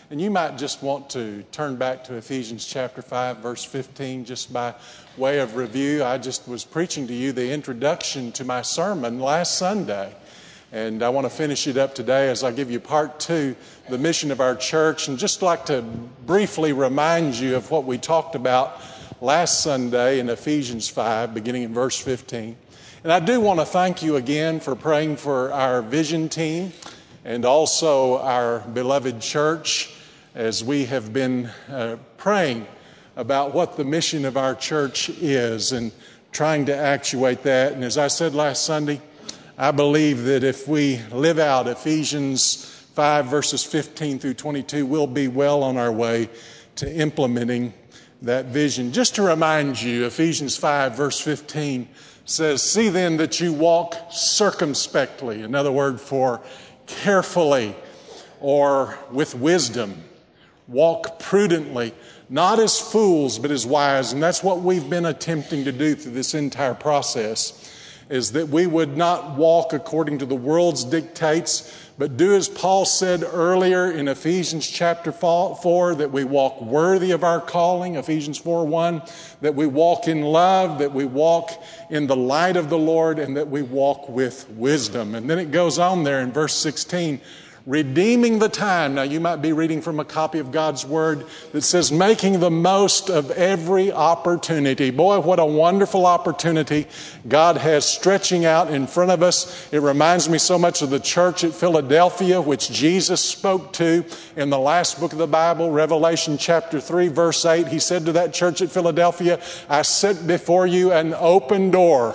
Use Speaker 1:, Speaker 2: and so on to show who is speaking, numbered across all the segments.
Speaker 1: And you might just want to turn back to Ephesians chapter 5, verse 15, just by way of review. I just was preaching to you the introduction to my sermon last Sunday. And I want to finish it up today as I give you part 2, the mission of our church, and just like to briefly remind you of what we talked about last Sunday in Ephesians 5, beginning in verse 15. And I do want to thank you again for praying for our vision team and also our beloved church as we have been praying about what the mission of our church is and trying to actuate that. And as I said last Sunday, I believe that if we live out Ephesians 5 verses 15 through 22, we'll be well on our way to implementing that vision. Just to remind you, Ephesians 5 verse 15 says, "See then that you walk circumspectly," another word for carefully or with wisdom. Walk prudently, not as fools but as wise. And that's what we've been attempting to do through this entire process, is that we would not walk according to the world's dictates, but do as Paul said earlier in Ephesians chapter 4, that we walk worthy of our calling, Ephesians 4:1, that we walk in love, that we walk in the light of the Lord, and that we walk with wisdom. And then it goes on there in verse 16, redeeming the time. Now you might be reading from a copy of God's Word that says making the most of every opportunity. Boy, what a wonderful opportunity God has stretching out in front of us. It reminds me so much of the church at Philadelphia, which Jesus spoke to in the last book of the Bible, Revelation chapter 3, verse 8. He said to that church at Philadelphia, "I set before you an open door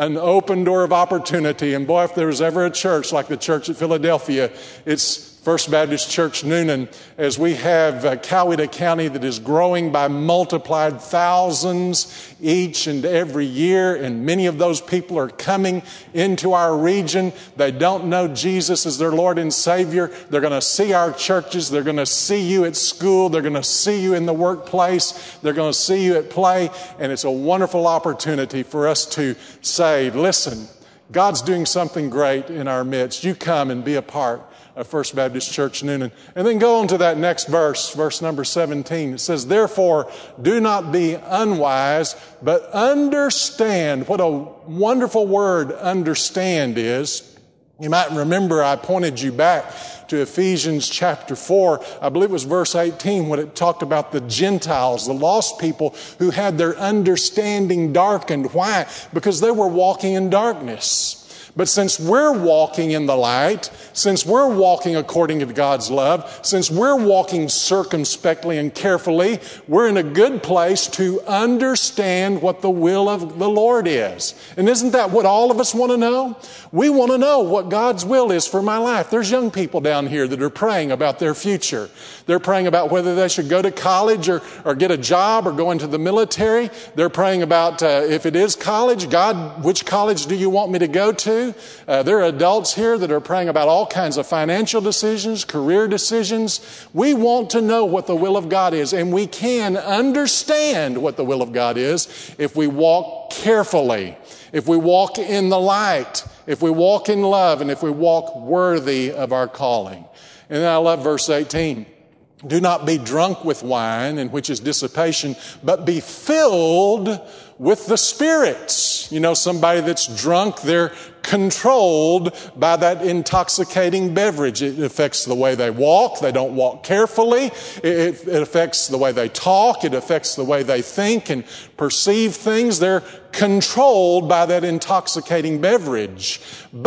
Speaker 1: of opportunity." And boy, if there was ever a church like the church at Philadelphia, it's First Baptist Church Newnan, as we have Coweta County that is growing by multiplied thousands each and every year, and many of those people are coming into our region. They don't know Jesus as their Lord and Savior. They're going to see our churches. They're going to see you at school. They're going to see you in the workplace. They're going to see you at play, and it's a wonderful opportunity for us to say, listen, God's doing something great in our midst. You come and be a part of First Baptist Church Newnan. And then go on to that next verse, verse number 17. It says, "Therefore, do not be unwise, but understand." What a wonderful word understand is. You might remember I pointed you back to Ephesians chapter 4, I believe it was verse 18, when it talked about the Gentiles, the lost people who had their understanding darkened. Why? Because they were walking in darkness. But since we're walking in the light, since we're walking according to God's love, since we're walking circumspectly and carefully, we're in a good place to understand what the will of the Lord is. And isn't that what all of us want to know? We want to know what God's will is for my life. There's young people down here that are praying about their future. They're praying about whether they should go to college or get a job or go into the military. They're praying about if it is college, God, which college do you want me to go to? There are adults here that are praying about all kinds of financial decisions, career decisions. We want to know what the will of God is, and we can understand what the will of God is if we walk carefully, if we walk in the light, if we walk in love, and if we walk worthy of our calling. And then I love verse 18. "Do not be drunk with wine, in which is dissipation, but be filled with the Spirit." You know, somebody that's drunk, they're controlled by that intoxicating beverage. It affects the way they walk. They don't walk carefully. It affects the way they talk. It affects the way they think and perceive things. They're controlled by that intoxicating beverage.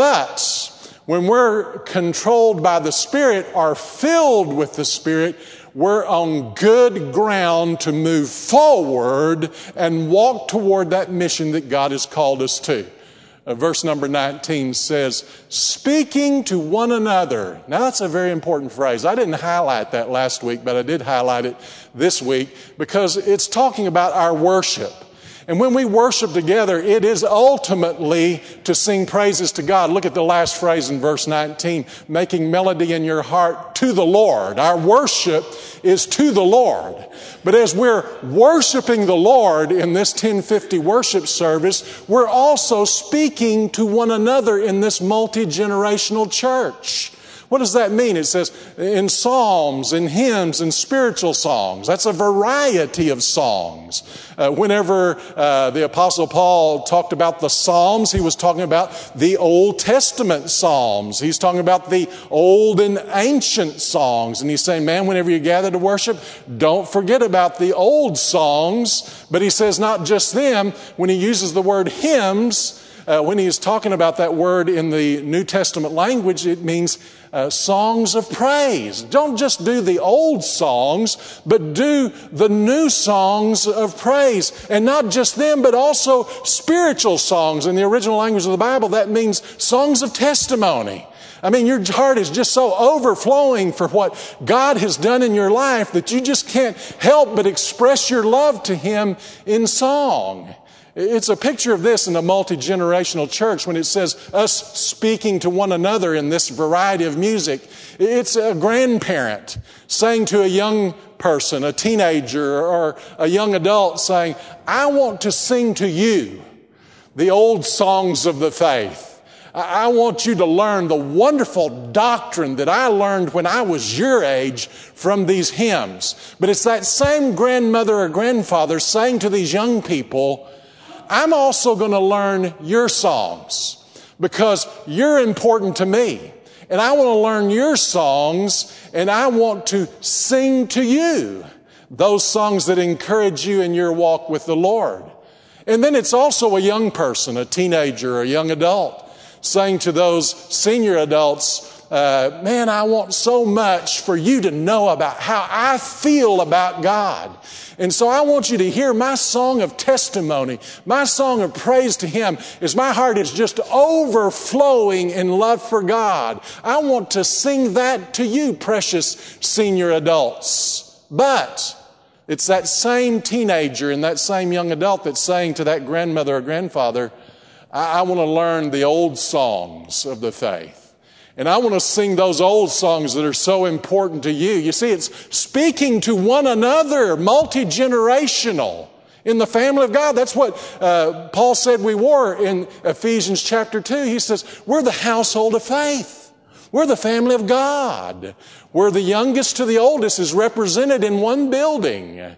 Speaker 1: But when we're controlled by the Spirit, are filled with the Spirit, we're on good ground to move forward and walk toward that mission that God has called us to. Verse number 19 says, "Speaking to one another." Now that's a very important phrase. I didn't highlight that last week, but I did highlight it this week because it's talking about our worship. And when we worship together, it is ultimately to sing praises to God. Look at the last phrase in verse 19, "Making melody in your heart to the Lord." Our worship is to the Lord. But as we're worshiping the Lord in this 1050 worship service, we're also speaking to one another in this multi-generational church. What does that mean? It says in psalms, in hymns, in spiritual songs. That's a variety of songs. Whenever the Apostle Paul talked about the Psalms, he was talking about the Old Testament Psalms. He's talking about the old and ancient songs. And he's saying, man, whenever you gather to worship, don't forget about the old songs. But he says not just them. When he uses the word hymns, when he is talking about that word in the New Testament language, it means songs of praise. Don't just do the old songs, but do the new songs of praise. And not just them, but also spiritual songs. In the original language of the Bible, that means songs of testimony. I mean, your heart is just so overflowing for what God has done in your life that you just can't help but express your love to Him in song. It's a picture of this in a multi-generational church when it says us speaking to one another in this variety of music. It's a grandparent saying to a young person, a teenager or a young adult saying, I want to sing to you the old songs of the faith. I want you to learn the wonderful doctrine that I learned when I was your age from these hymns. But it's that same grandmother or grandfather saying to these young people, I'm also going to learn your songs because you're important to me. And I want to learn your songs and I want to sing to you those songs that encourage you in your walk with the Lord. And then it's also a young person, a teenager or a young adult, saying to those senior adults, man, I want so much for you to know about how I feel about God. And so I want you to hear my song of testimony, my song of praise to Him as my heart is just overflowing in love for God. I want to sing that to you, precious senior adults. But it's that same teenager and that same young adult that's saying to that grandmother or grandfather, I want to learn the old songs of the faith. And I want to sing those old songs that are so important to you. You see, it's speaking to one another, multi-generational in the family of God. That's what Paul said we were in Ephesians chapter 2. He says, we're the household of faith. We're the family of God. Where the youngest to the oldest is represented in one building.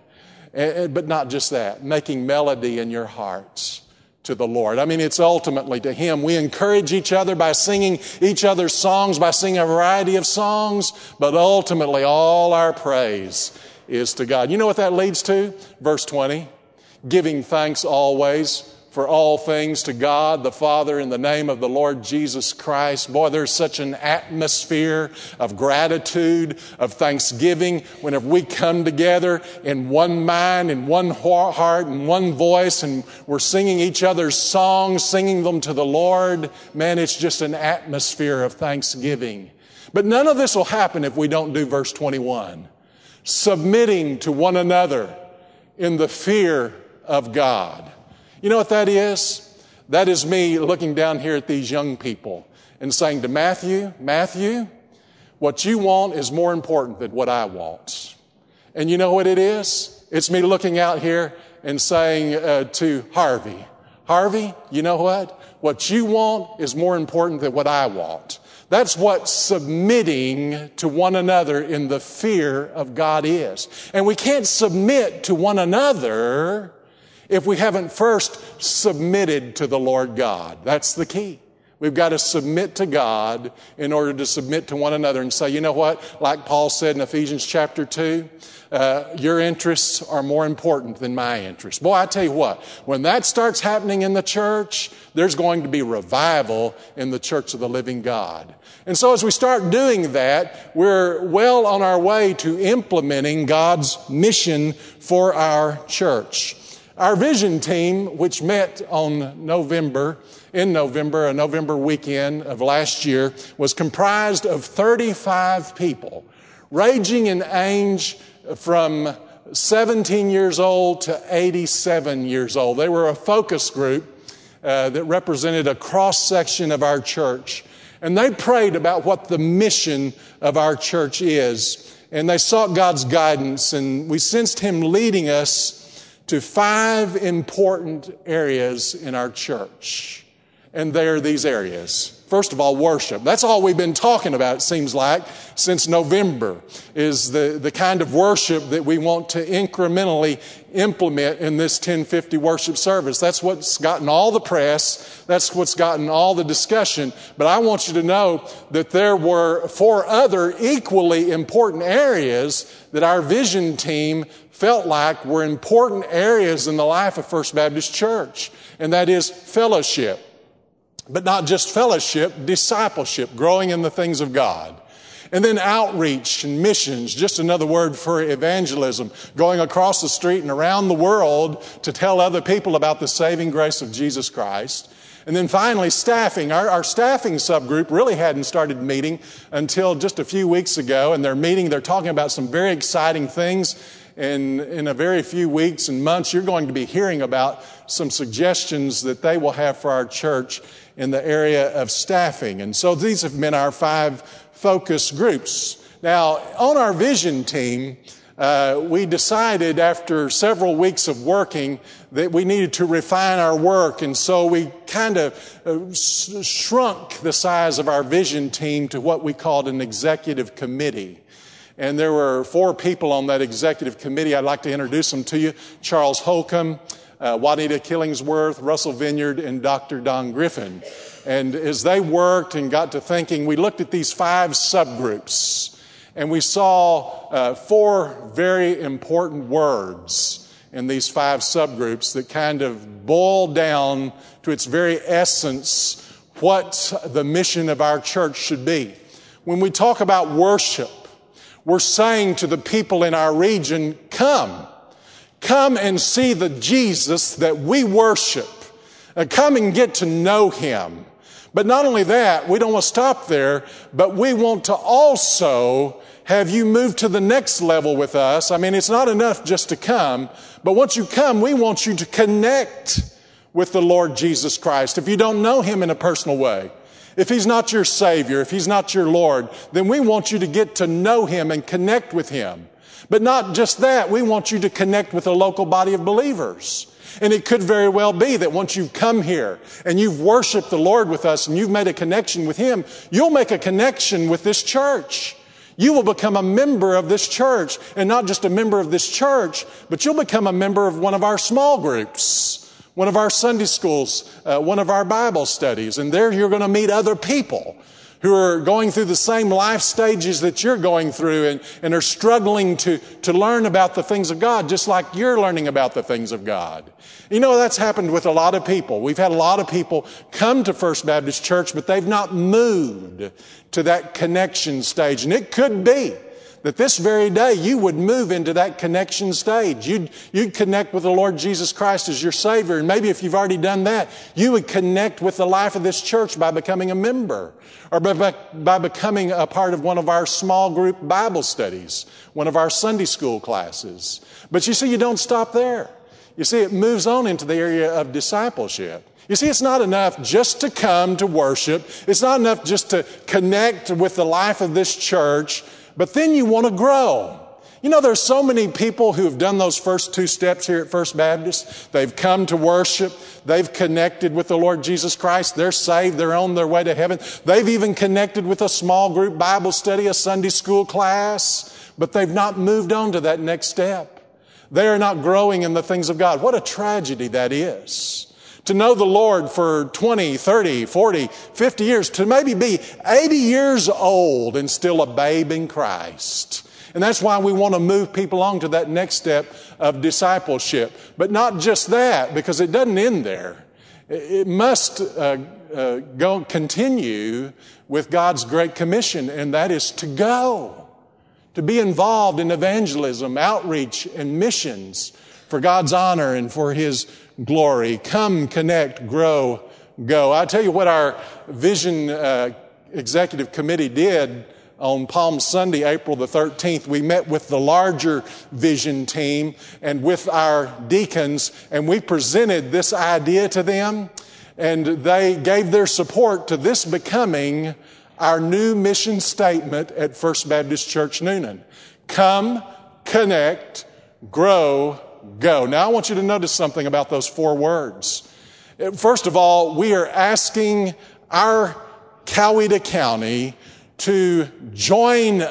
Speaker 1: But not just that, making melody in your hearts to the Lord. I mean, it's ultimately to Him. We encourage each other by singing each other's songs, by singing a variety of songs, but ultimately all our praise is to God. You know what that leads to? Verse 20, giving thanks always for all things to God the Father in the name of the Lord Jesus Christ. Boy, there's such an atmosphere of gratitude, of thanksgiving whenever we come together in one mind, in one heart, in one voice, and we're singing each other's songs, singing them to the Lord. Man, it's just an atmosphere of thanksgiving. But none of this will happen if we don't do verse 21. Submitting to one another in the fear of God. You know what that is? That is me looking down here at these young people and saying to Matthew, what you want is more important than what I want. And you know what it is? It's me looking out here and saying to Harvey, you know what? What you want is more important than what I want. That's what submitting to one another in the fear of God is. And we can't submit to one another if we haven't first submitted to the Lord God. That's the key. We've got to submit to God in order to submit to one another and say, you know what? Like Paul said in Ephesians chapter 2, your interests are more important than my interests. Boy, I tell you what, when that starts happening in the church, there's going to be revival in the church of the living God. And so as we start doing that, we're well on our way to implementing God's mission for our church. Our vision team, which met in November, a November weekend of last year, was comprised of 35 people, ranging in age from 17 years old to 87 years old. They were a focus group that represented a cross-section of our church. And they prayed about what the mission of our church is. And they sought God's guidance, and we sensed Him leading us to 5 important areas in our church. And they are these areas. First of all, worship. That's all we've been talking about, it seems like, since November, is the kind of worship that we want to incrementally implement in this 1050 worship service. That's what's gotten all the press. That's what's gotten all the discussion. But I want you to know that there were 4 other equally important areas that our vision team felt like were important areas in the life of First Baptist Church. And that is fellowship. But not just fellowship, discipleship, growing in the things of God. And then outreach and missions, just another word for evangelism, going across the street and around the world to tell other people about the saving grace of Jesus Christ. And then finally, staffing. Our staffing subgroup really hadn't started meeting until just a few weeks ago. And they're talking about some very exciting things. And in a very few weeks and months, you're going to be hearing about some suggestions that they will have for our church in the area of staffing. And so these have been our 5 focus groups. Now, on our vision team, we decided after several weeks of working that we needed to refine our work. And so we kind of shrunk the size of our vision team to what we called an executive committee. And there were 4 people on that executive committee. I'd like to introduce them to you. Charles Holcomb, Juanita Killingsworth, Russell Vineyard, and Dr. Don Griffin. And as they worked and got to thinking, we looked at these 5 subgroups, and we saw 4 very important words in these 5 subgroups that kind of boil down to its very essence what the mission of our church should be. When we talk about worship, we're saying to the people in our region, come and see the Jesus that we worship. Come and get to know Him. But not only that, we don't want to stop there, but we want to also have you move to the next level with us. I mean, it's not enough just to come, but once you come, we want you to connect with the Lord Jesus Christ. If you don't know Him in a personal way, if He's not your Savior, if He's not your Lord, then we want you to get to know Him and connect with Him. But not just that, we want you to connect with a local body of believers. And it could very well be that once you've come here and you've worshiped the Lord with us and you've made a connection with Him, you'll make a connection with this church. You will become a member of this church, and not just a member of this church, but you'll become a member of one of our small groups, one of our Sunday schools, one of our Bible studies. And there you're going to meet other people who are going through the same life stages that you're going through and are struggling to learn about the things of God, just like you're learning about the things of God. You know, that's happened with a lot of people. We've had a lot of people come to First Baptist Church, but they've not moved to that connection stage. And it could be that this very day you would move into that connection stage. You'd connect with the Lord Jesus Christ as your Savior. And maybe if you've already done that, you would connect with the life of this church by becoming a member or by becoming a part of one of our small group Bible studies, one of our Sunday school classes. But you see, you don't stop there. You see, it moves on into the area of discipleship. You see, it's not enough just to come to worship. It's not enough just to connect with the life of this church. But then you want to grow. You know, there's so many people who have done those first 2 steps here at First Baptist. They've come to worship. They've connected with the Lord Jesus Christ. They're saved. They're on their way to heaven. They've even connected with a small group Bible study, a Sunday school class. But they've not moved on to that next step. They are not growing in the things of God. What a tragedy that is. To know the Lord for 20, 30, 40, 50 years, to maybe be 80 years old and still a babe in Christ. And that's why we want to move people on to that next step of discipleship. But not just that, because it doesn't end there. It must continue with God's Great Commission, and that is to go. To be involved in evangelism, outreach, and missions for God's honor and for His glory. Come, connect, grow, go. I tell you what our Vision Executive Committee did on Palm Sunday, April the 13th. We met with the larger Vision team and with our deacons, and we presented this idea to them, and they gave their support to this becoming our new mission statement at First Baptist Church Newnan. Come, connect, grow, go. Now I want you to notice something about those 4 words. First of all, we are asking our Coweta County to join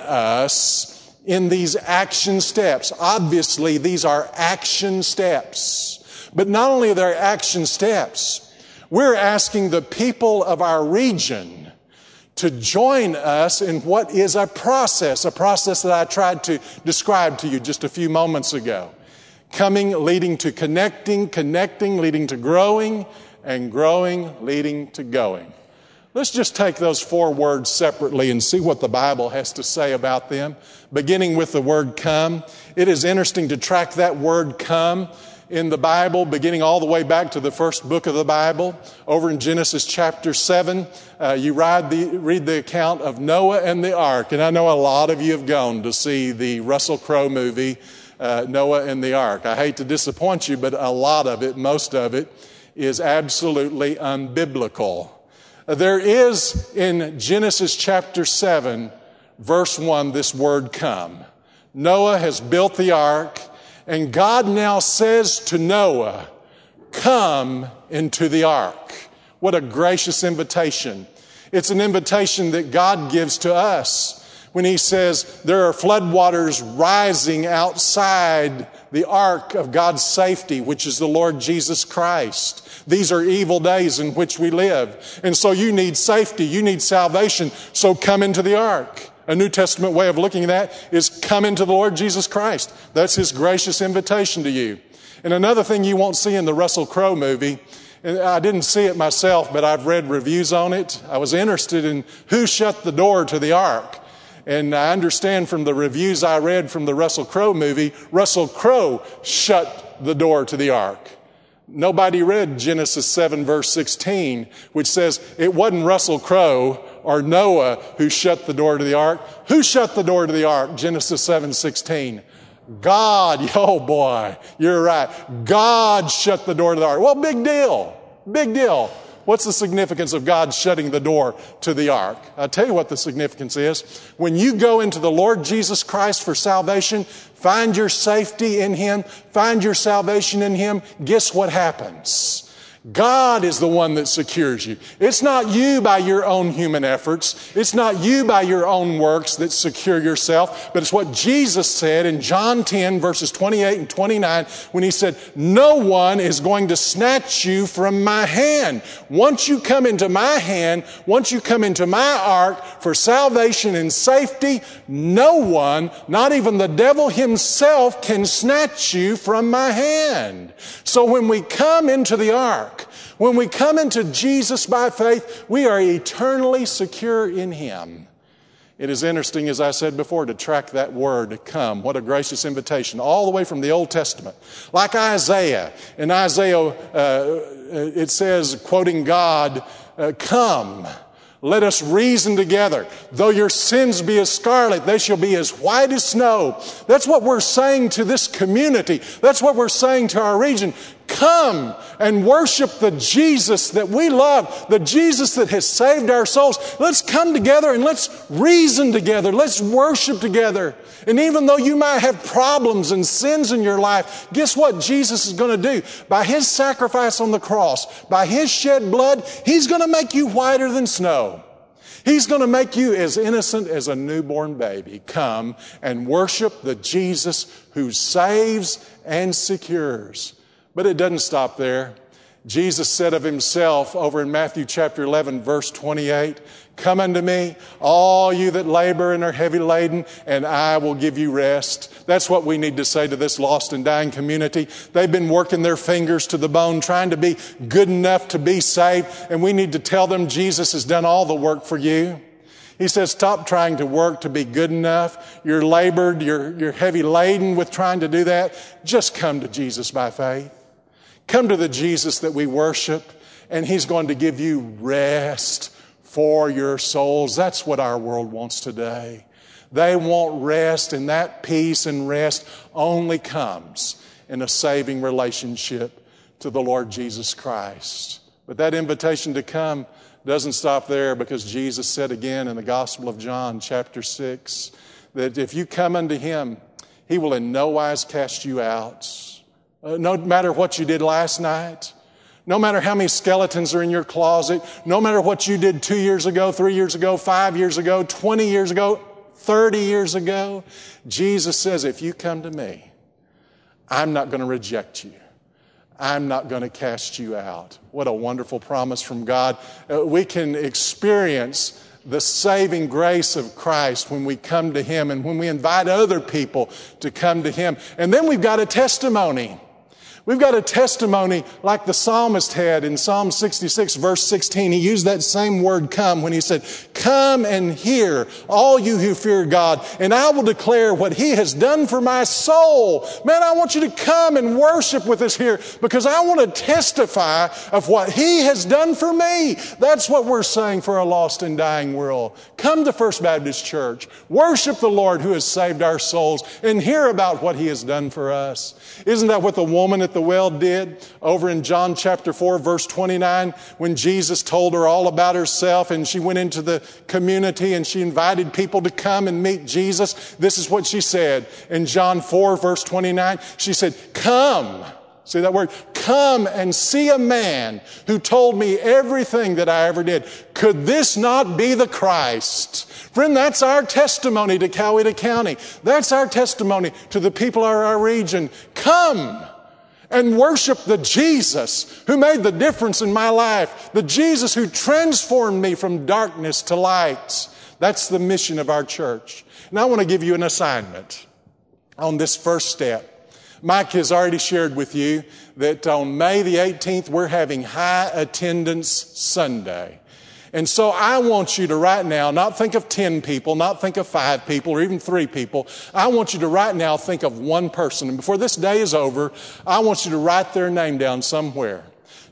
Speaker 1: us in these action steps. Obviously, these are action steps. But not only are they action steps, we're asking the people of our region to join us in what is a process that I tried to describe to you just a few moments ago. Coming, leading to connecting, leading to growing, and growing, leading to going. Let's just take those 4 words separately and see what the Bible has to say about them. Beginning with the word come. It is interesting to track that word come in the Bible, beginning all the way back to the first book of the Bible. Over in Genesis chapter 7, you read the account of Noah and the ark. And I know a lot of you have gone to see the Russell Crowe movie, Noah and the ark. I hate to disappoint you, but a lot of it, most of it, is absolutely unbiblical. There is in Genesis chapter 7, verse 1, this word come. Noah has built the ark, and God now says to Noah, come into the ark. What a gracious invitation. It's an invitation that God gives to us when He says there are floodwaters rising outside the ark of God's safety, which is the Lord Jesus Christ. These are evil days in which we live. And so you need safety, you need salvation, so come into the ark. A New Testament way of looking at that is come into the Lord Jesus Christ. That's His gracious invitation to you. And another thing you won't see in the Russell Crowe movie, and I didn't see it myself, but I've read reviews on it. I was interested in who shut the door to the ark. And I understand from the reviews I read from the Russell Crowe movie, Russell Crowe shut the door to the ark. Nobody read Genesis 7 verse 16, which says it wasn't Russell Crowe or Noah who shut the door to the ark. Who shut the door to the ark? Genesis 7:16. God. Oh boy, you're right. God shut the door to the ark. Well, big deal. Big deal. What's the significance of God shutting the door to the ark? I'll tell you what the significance is. When you go into the Lord Jesus Christ for salvation, find your safety in Him, find your salvation in Him, guess what happens? God is the one that secures you. It's not you by your own human efforts. It's not you by your own works that secure yourself, but it's what Jesus said in John 10 verses 28 and 29 when He said, no one is going to snatch you from my hand. Once you come into my hand, once you come into my ark for salvation and safety, no one, not even the devil himself, can snatch you from my hand. So when we come into the ark, when we come into Jesus by faith, we are eternally secure in Him. It is interesting, as I said before, to track that word, come. What a gracious invitation, all the way from the Old Testament. Like Isaiah. In Isaiah, it says, quoting God, come. Let us reason together. Though your sins be as scarlet, they shall be as white as snow. That's what we're saying to this community. That's what we're saying to our region. Come and worship the Jesus that we love, the Jesus that has saved our souls. Let's come together and let's reason together. Let's worship together. And even though you might have problems and sins in your life, guess what Jesus is going to do? By His sacrifice on the cross, by His shed blood, He's going to make you whiter than snow. He's going to make you as innocent as a newborn baby. Come and worship the Jesus who saves and secures. But it doesn't stop there. Jesus said of Himself over in Matthew chapter 11, verse 28, come unto me, all you that labor and are heavy laden, and I will give you rest. That's what we need to say to this lost and dying community. They've been working their fingers to the bone, trying to be good enough to be saved, and we need to tell them Jesus has done all the work for you. He says, stop trying to work to be good enough. You're labored, you're heavy laden with trying to do that. Just come to Jesus by faith. Come to the Jesus that we worship, and He's going to give you rest for your souls. That's what our world wants today. They want rest, and that peace and rest only comes in a saving relationship to the Lord Jesus Christ. But that invitation to come doesn't stop there, because Jesus said again in the Gospel of John, chapter 6, that if you come unto Him, He will in no wise cast you out. No matter what you did last night, No matter how many skeletons are in your closet, no matter what you did 2 years ago, 3 years ago, 5 years ago, 20 years ago, 30 years ago, Jesus says, if you come to me, I'm not going to reject you. I'm not going to cast you out. What a wonderful promise from God. We can experience the saving grace of Christ when we come to Him and when we invite other people to come to Him. And then we've got a testimony. We've got a testimony like the psalmist had in Psalm 66, verse 16. He used that same word come when he said, come and hear, all you who fear God, and I will declare what He has done for my soul. Man, I want you to come and worship with us here because I want to testify of what He has done for me. That's what we're saying for a lost and dying world. Come to First Baptist Church, worship the Lord who has saved our souls, and hear about what He has done for us. Isn't that what the woman at the well did over in John chapter 4 verse 29 when Jesus told her all about herself and she went into the community and she invited people to come and meet Jesus? This is what she said in John 4 verse 29. She said, come. See that word? Come and see a man who told me everything that I ever did. Could this not be the Christ? Friend, that's our testimony to Coweta County. That's our testimony to the people of our region. Come and worship the Jesus who made the difference in my life. The Jesus who transformed me from darkness to light. That's the mission of our church. And I want to give you an assignment on this first step. Mike has already shared with you that on May the 18th, we're having High Attendance Sunday. And so I want you to right now not think of 10 people, not think of 5 people or even 3 people. I want you to right now think of one person. And before this day is over, I want you to write their name down somewhere.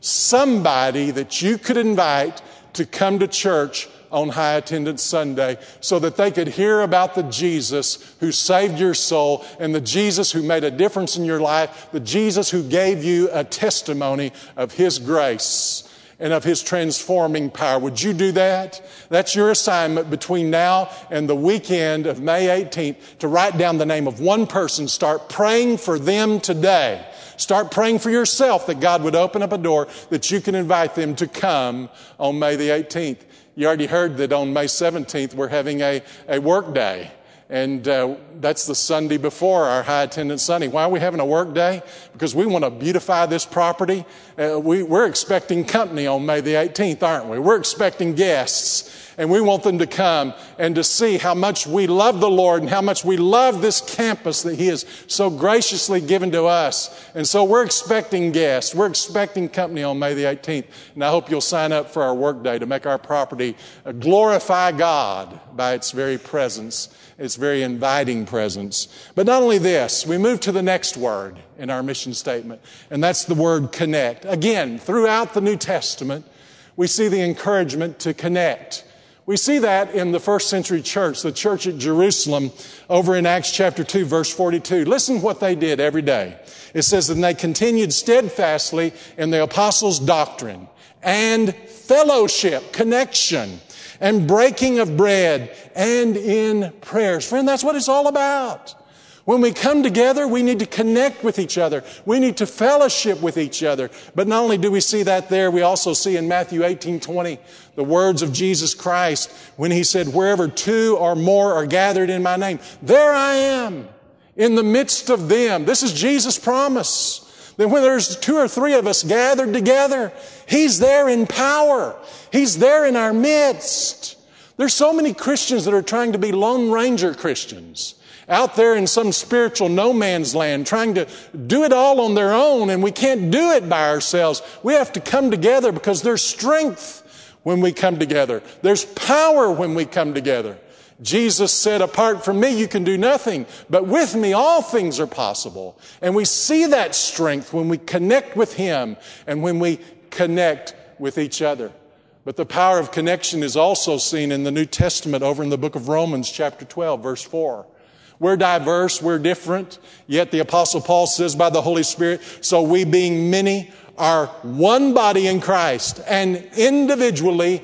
Speaker 1: Somebody that you could invite to come to church on High Attendance Sunday so that they could hear about the Jesus who saved your soul and the Jesus who made a difference in your life, the Jesus who gave you a testimony of His grace and of His transforming power. Would you do that? That's your assignment between now and the weekend of May 18th, to write down the name of one person. Start praying for them today. Start praying for yourself that God would open up a door that you can invite them to come on May the 18th. You already heard that on May 17th we're having a work day. And that's the Sunday before our High Attendance Sunday. Why are we having a work day? Because we want to beautify this property. We're expecting company on May the 18th, aren't we? We're expecting guests. And we want them to come and to see how much we love the Lord and how much we love this campus that He has so graciously given to us. And so we're expecting guests. We're expecting company on May the 18th. And I hope you'll sign up for our work day to make our property glorify God by its very presence, its very inviting presence. But not only this, we move to the next word in our mission statement, and that's the word connect. Again, throughout the New Testament, we see the encouragement to connect. We see that in the first century church, the church at Jerusalem, over in Acts chapter 2, verse 42. Listen what they did every day. It says that they continued steadfastly in the apostles' doctrine and fellowship, connection, and breaking of bread, and in prayers. Friend, that's what it's all about. When we come together, we need to connect with each other. We need to fellowship with each other. But not only do we see that there, we also see in Matthew 18:20 the words of Jesus Christ when He said, wherever 2 or more are gathered in my name, there I am in the midst of them. This is Jesus' promise. That when there's 2 or 3 of us gathered together, He's there in power. He's there in our midst. There's so many Christians that are trying to be Lone Ranger Christians, out there in some spiritual no man's land, trying to do it all on their own, and we can't do it by ourselves. We have to come together because there's strength when we come together. There's power when we come together. Jesus said, apart from me, you can do nothing, but with me, all things are possible. And we see that strength when we connect with Him and when we connect with each other. But the power of connection is also seen in the New Testament over in the book of Romans, chapter 12, verse 4. We're diverse, we're different, yet the Apostle Paul says by the Holy Spirit, so we being many are one body in Christ and individually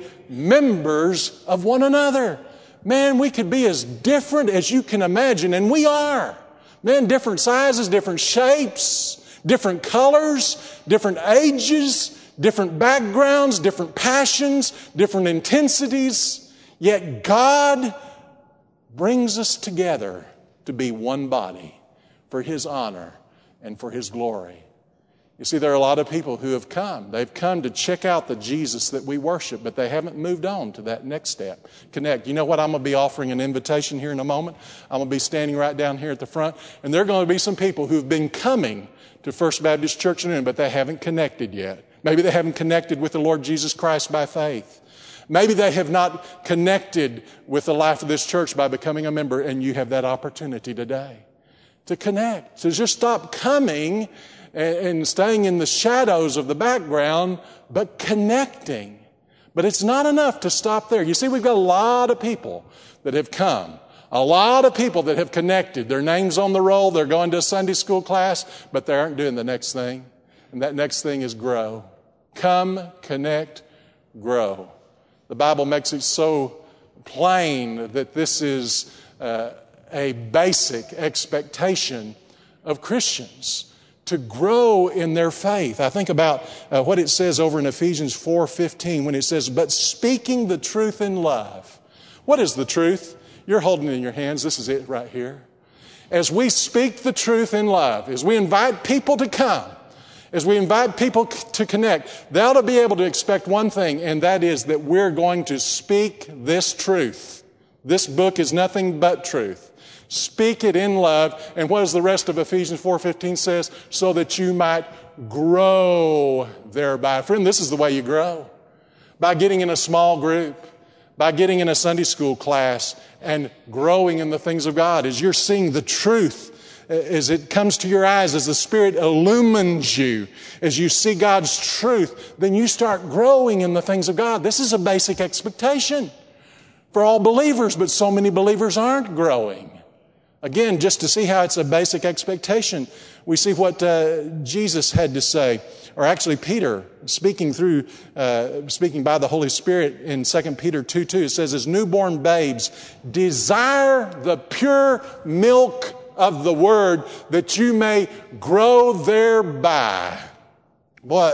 Speaker 1: members of one another. Man, we could be as different as you can imagine, and we are. Man, different sizes, different shapes, different colors, different ages, different backgrounds, different passions, different intensities, yet God brings us together to be one body for His honor and for His glory. You see, there are a lot of people who have come. They've come to check out the Jesus that we worship, but they haven't moved on to that next step. Connect. You know what? I'm going to be offering an invitation here in a moment. I'm going to be standing right down here at the front, and there are going to be some people who've been coming to First Baptist Church in Newnan, but they haven't connected yet. Maybe they haven't connected with the Lord Jesus Christ by faith. Maybe they have not connected with the life of this church by becoming a member, and you have that opportunity today to connect. So just stop coming and staying in the shadows of the background, but connecting. But it's not enough to stop there. You see, we've got a lot of people that have come, a lot of people that have connected. Their name's on the roll, they're going to a Sunday school class, but they aren't doing the next thing. And that next thing is grow. Come, connect, grow. The Bible makes it so plain that this is a basic expectation of Christians, to grow in their faith. I think about what it says over in Ephesians 4:15 when it says, but speaking the truth in love. What is the truth? You're holding it in your hands. This is it right here. As we speak the truth in love, as we invite people to come, as we invite people to connect, they ought to be able to expect one thing, and that is that we're going to speak this truth. This book is nothing but truth. Speak it in love. And what does the rest of Ephesians 4:15 says? So that you might grow thereby. Friend, this is the way you grow. By getting in a small group, by getting in a Sunday school class and growing in the things of God. As you're seeing the truth, as it comes to your eyes, as the Spirit illumines you, as you see God's truth, then you start growing in the things of God. This is a basic expectation for all believers, but so many believers aren't growing. Again, just to see how it's a basic expectation, we see what Jesus had to say, or actually Peter, speaking by the Holy Spirit in 2 Peter 2:2, it says, as newborn babes, desire the pure milk of the Word that you may grow thereby. Boy,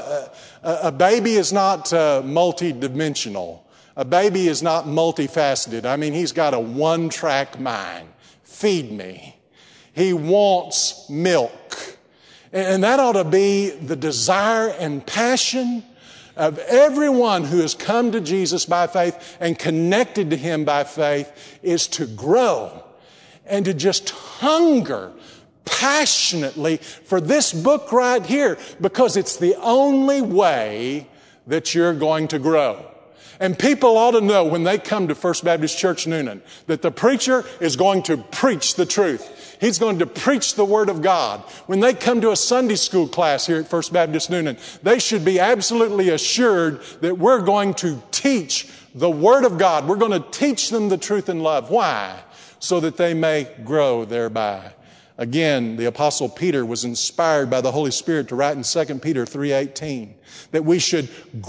Speaker 1: a baby is not multidimensional. A baby is not multifaceted. I mean, he's got a one-track mind. Feed me. He wants milk. And that ought to be the desire and passion of everyone who has come to Jesus by faith and connected to Him by faith, is to grow and to just hunger passionately for this book right here, because it's the only way that you're going to grow. And people ought to know when they come to First Baptist Church Newnan that the preacher is going to preach the truth. He's going to preach the Word of God. When they come to a Sunday school class here at First Baptist Newnan, they should be absolutely assured that we're going to teach the Word of God. We're going to teach them the truth in love. Why? So that they may grow thereby. Again, the Apostle Peter was inspired by the Holy Spirit to write in 2 Peter 3:18 that we should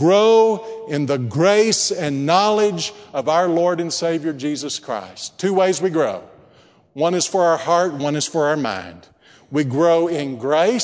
Speaker 1: grow in the grace and knowledge of our Lord and Savior Jesus Christ. Two ways we grow. One is for our heart, one is for our mind. We grow in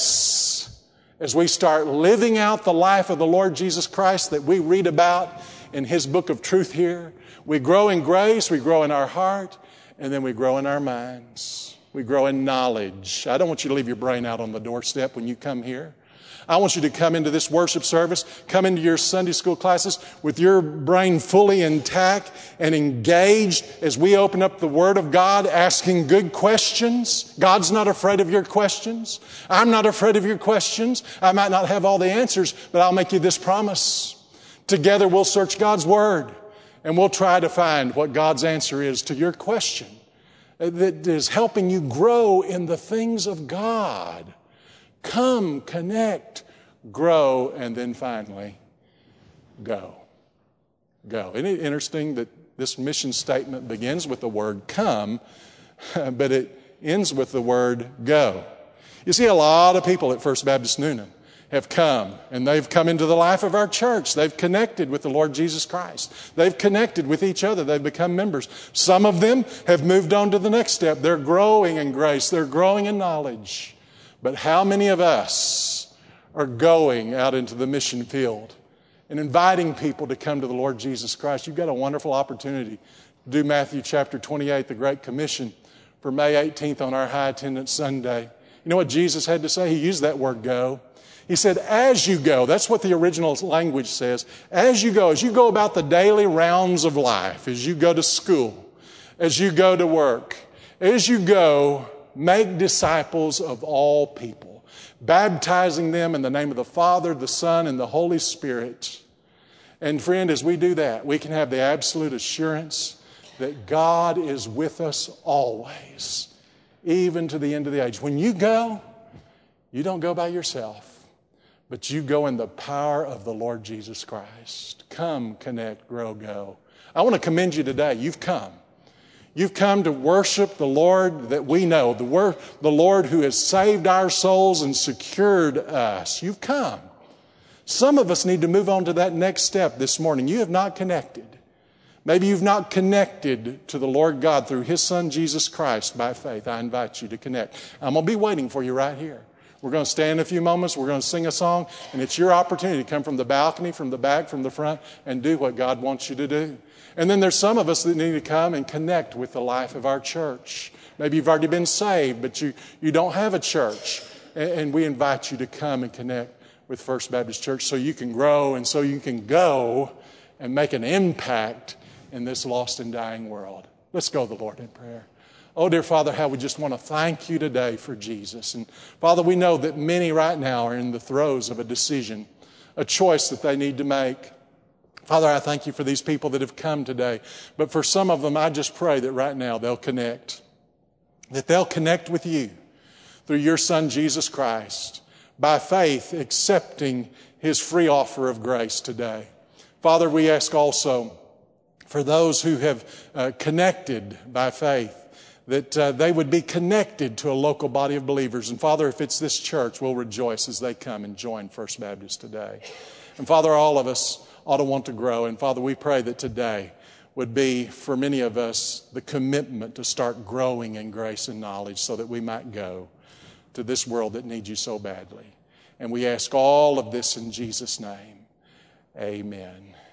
Speaker 1: grace as we start living out the life of the Lord Jesus Christ that we read about in His book of truth here. We grow in grace, we grow in our heart, and then we grow in our minds. We grow in knowledge. I don't want you to leave your brain out on the doorstep when you come here. I want you to come into this worship service, come into your Sunday school classes with your brain fully intact and engaged as we open up the Word of God, asking good questions. God's not afraid of your questions. I'm not afraid of your questions. I might not have all the answers, but I'll make you this promise. Together we'll search God's Word and we'll try to find what God's answer is to your question that is helping you grow in the things of God. Come, connect, grow, and then finally, go. Go. Isn't it interesting that this mission statement begins with the word come, but it ends with the word go? You see, a lot of people at First Baptist Newnan have come, and they've come into the life of our church. They've connected with the Lord Jesus Christ. They've connected with each other. They've become members. Some of them have moved on to the next step. They're growing in grace. They're growing in knowledge. But how many of us are going out into the mission field and inviting people to come to the Lord Jesus Christ, you've got a wonderful opportunity to do Matthew chapter 28, the Great Commission, for May 18th on our high attendance Sunday. You know what Jesus had to say? He used that word go. He said, as you go, that's what the original language says, as you go about the daily rounds of life, as you go to school, as you go to work, as you go, make disciples of all people, baptizing them in the name of the Father, the Son, and the Holy Spirit. And friend, as we do that, we can have the absolute assurance that God is with us always, even to the end of the age. When you go, you don't go by yourself, but you go in the power of the Lord Jesus Christ. Come, connect, grow, go. I want to commend you today. You've come. You've come to worship the Lord that we know, the Lord who has saved our souls and secured us. You've come. Some of us need to move on to that next step this morning. You have not connected. Maybe you've not connected to the Lord God through His Son, Jesus Christ, by faith. I invite you to connect. I'm going to be waiting for you right here. We're going to stand in a few moments. We're going to sing a song, and it's your opportunity to come from the balcony, from the back, from the front, and do what God wants you to do. And then there's some of us that need to come and connect with the life of our church. Maybe you've already been saved, but you don't have a church. And we invite you to come and connect with First Baptist Church so you can grow and so you can go and make an impact in this lost and dying world. Let's go to the Lord in prayer. Oh, dear Father, how we just want to thank you today for Jesus. And Father, we know that many right now are in the throes of a decision, a choice that they need to make. Father, I thank you for these people that have come today. But for some of them, I just pray that right now they'll connect. That they'll connect with you through your Son, Jesus Christ, by faith, accepting His free offer of grace today. Father, we ask also for those who have connected by faith, that they would be connected to a local body of believers. And Father, if it's this church, we'll rejoice as they come and join First Baptist today. And Father, all of us ought to want to grow. And Father, we pray that today would be, for many of us, the commitment to start growing in grace and knowledge so that we might go to this world that needs you so badly. And we ask all of this in Jesus' name. Amen.